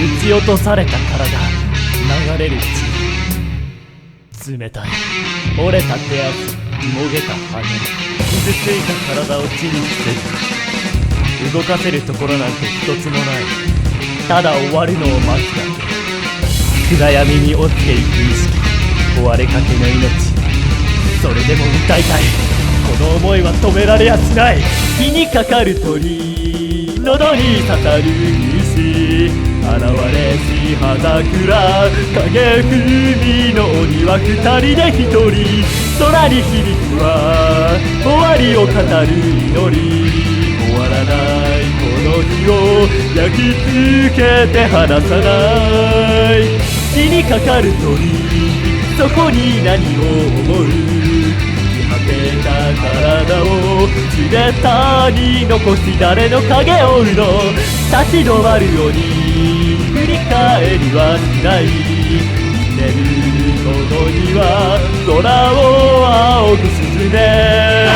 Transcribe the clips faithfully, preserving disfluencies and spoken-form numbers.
ち落とされた体、流れる血、冷たい折れた手足、もげた羽、傷ついた体を地に伏せる。動かせるところなんて一つもない。ただ終わるのを待つだけ。暗闇に落ちていく意識、壊れかけの命。それでも歌いたい。この想いは止められやしない。火にかかる鳥、喉に刺さる石、現れし葉桜、影踏みの鬼は二人で一人。空に響くは終わりを語る祈り。終わらないこの日を焼き付けて離さない。火にかかる鳥、そこに何を思う。生き果てた体を地べたに残し、誰の影を追うの。立ち止まるように振り返りはしない。眠るこの日は空を仰ぐスズメ。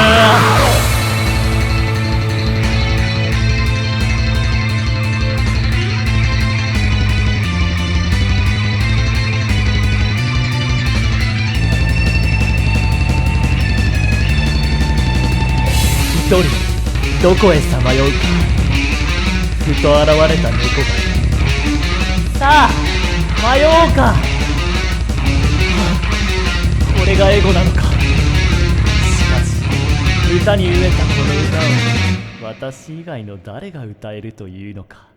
一人どこへさまようか。ふと現れた猫がいる。さあ迷おうか。これがエゴなのか。しかし歌に飢えたこの歌を私以外の誰が歌えるというのか。